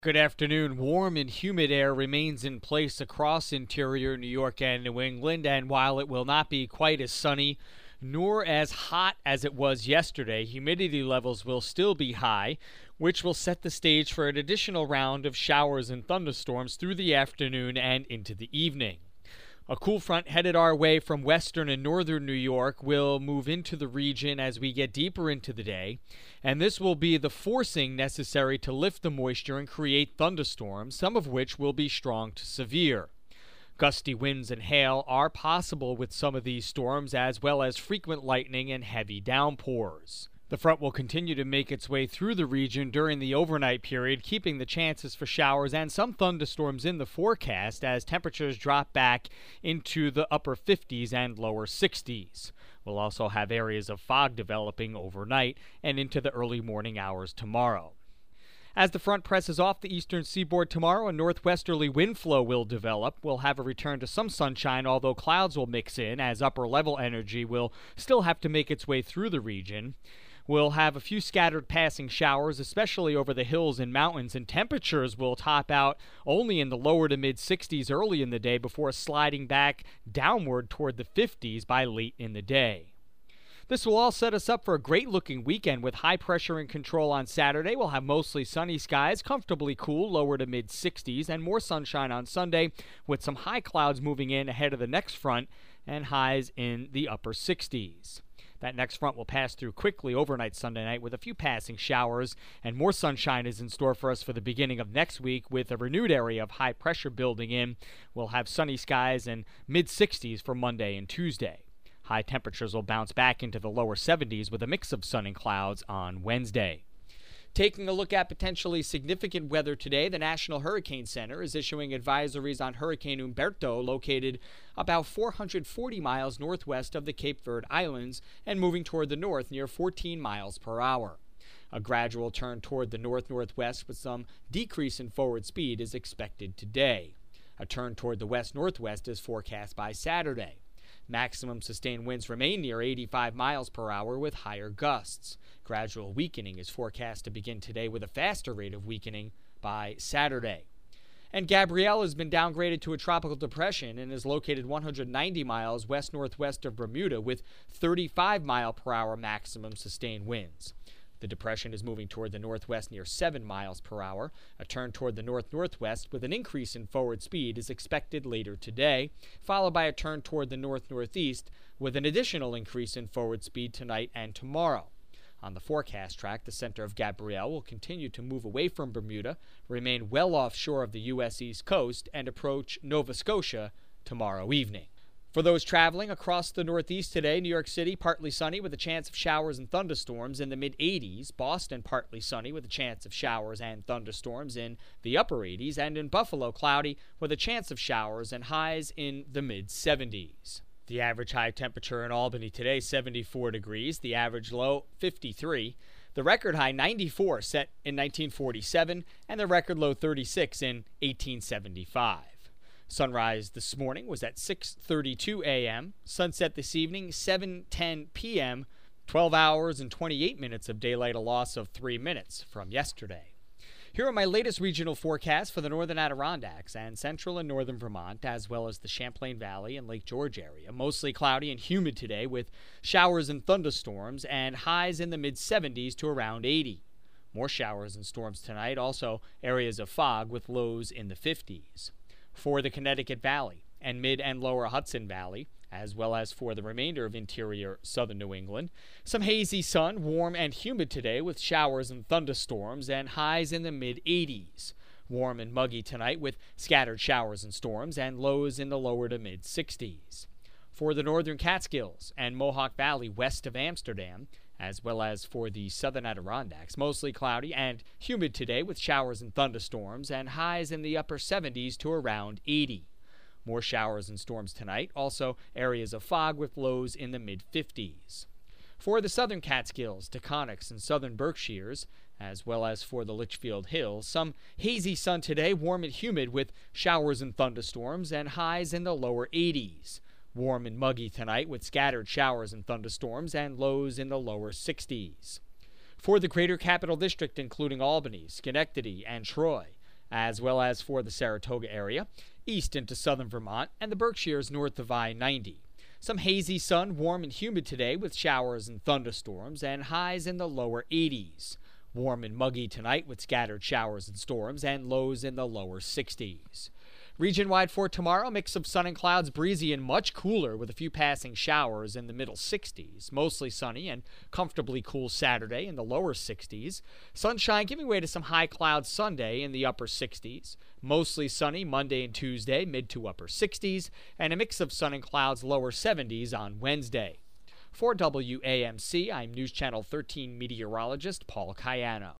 Good afternoon. Warm and humid air remains in place across interior New York and New England, and while it will not be quite as sunny nor as hot as it was yesterday, humidity levels will still be high, which will set the stage for an additional round of showers and thunderstorms through the afternoon and into the evening. A cool front headed our way from western and northern New York will move into the region as we get deeper into the day, and this will be the forcing necessary to lift the moisture and create thunderstorms, some of which will be strong to severe. Gusty winds and hail are possible with some of these storms, as well as frequent lightning and heavy downpours. The front will continue to make its way through the region during the overnight period, keeping the chances for showers and some thunderstorms in the forecast as temperatures drop back into the upper 50s and lower 60s. We'll also have areas of fog developing overnight and into the early morning hours tomorrow. As the front presses off the eastern seaboard tomorrow, a northwesterly wind flow will develop. We'll have a return to some sunshine, although clouds will mix in as upper-level energy will still have to make its way through the region. We'll have a few scattered passing showers, especially over the hills and mountains, and temperatures will top out only in the lower to mid-60s early in the day before sliding back downward toward the 50s by late in the day. This will all set us up for a great-looking weekend with high pressure and control on Saturday. We'll have mostly sunny skies, comfortably cool, lower to mid-60s, and more sunshine on Sunday with some high clouds moving in ahead of the next front and highs in the upper 60s. That next front will pass through quickly overnight Sunday night with a few passing showers, and more sunshine is in store for us for the beginning of next week with a renewed area of high pressure building in. We'll have sunny skies and mid-60s for Monday and Tuesday. High temperatures will bounce back into the lower 70s with a mix of sun and clouds on Wednesday. Taking a look at potentially significant weather today, the National Hurricane Center is issuing advisories on Hurricane Humberto, located about 440 miles northwest of the Cape Verde Islands and moving toward the north near 14 miles per hour. A gradual turn toward the north-northwest with some decrease in forward speed is expected today. A turn toward the west-northwest is forecast by Saturday. Maximum sustained winds remain near 85 miles per hour with higher gusts. Gradual weakening is forecast to begin today with a faster rate of weakening by Saturday. And Gabrielle has been downgraded to a tropical depression and is located 190 miles west-northwest of Bermuda with 35 mile per hour maximum sustained winds. The depression is moving toward the northwest near 7 miles per hour. A turn toward the north-northwest with an increase in forward speed is expected later today, followed by a turn toward the north-northeast with an additional increase in forward speed tonight and tomorrow. On the forecast track, the center of Gabrielle will continue to move away from Bermuda, remain well offshore of the U.S. East Coast, and approach Nova Scotia tomorrow evening. For those traveling across the Northeast today, New York City, partly sunny with a chance of showers and thunderstorms in the mid-80s. Boston, partly sunny with a chance of showers and thunderstorms in the upper 80s. And in Buffalo, cloudy with a chance of showers and highs in the mid-70s. The average high temperature in Albany today, 74 degrees. The average low, 53. The record high, 94, set in 1947. And the record low, 36 in 1875. Sunrise this morning was at 6:32 a.m. Sunset this evening, 7:10 p.m. 12 hours and 28 minutes of daylight, a loss of 3 minutes from yesterday. Here are my latest regional forecasts for the northern Adirondacks and central and northern Vermont, as well as the Champlain Valley and Lake George area. Mostly cloudy and humid today with showers and thunderstorms and highs in the mid-70s to around 80. More showers and storms tonight, also areas of fog with lows in the 50s. For the Connecticut Valley and mid and lower Hudson Valley, as well as for the remainder of interior southern New England, some hazy sun, warm and humid today with showers and thunderstorms and highs in the mid-80s. Warm and muggy tonight with scattered showers and storms and lows in the lower to mid-60s. For the northern Catskills and Mohawk Valley west of Amsterdam, as well as for the southern Adirondacks, mostly cloudy and humid today with showers and thunderstorms and highs in the upper 70s to around 80. More showers and storms tonight, also areas of fog with lows in the mid-50s. For the southern Catskills, Taconics, and southern Berkshires, as well as for the Litchfield Hills, some hazy sun today, warm and humid with showers and thunderstorms and highs in the lower 80s. Warm and muggy tonight with scattered showers and thunderstorms and lows in the lower 60s. For the Greater Capital District, including Albany, Schenectady, and Troy, as well as for the Saratoga area, east into southern Vermont, and the Berkshires north of I-90. Some hazy sun, warm and humid today with showers and thunderstorms, and highs in the lower 80s. Warm and muggy tonight with scattered showers and storms, and lows in the lower 60s. Region-wide for tomorrow, mix of sun and clouds, breezy and much cooler with a few passing showers in the middle 60s. Mostly sunny and comfortably cool Saturday in the lower 60s. Sunshine giving way to some high clouds Sunday in the upper 60s. Mostly sunny Monday and Tuesday, mid to upper 60s. And a mix of sun and clouds, lower 70s on Wednesday. For WAMC, I'm News Channel 13 meteorologist Paul Cayano.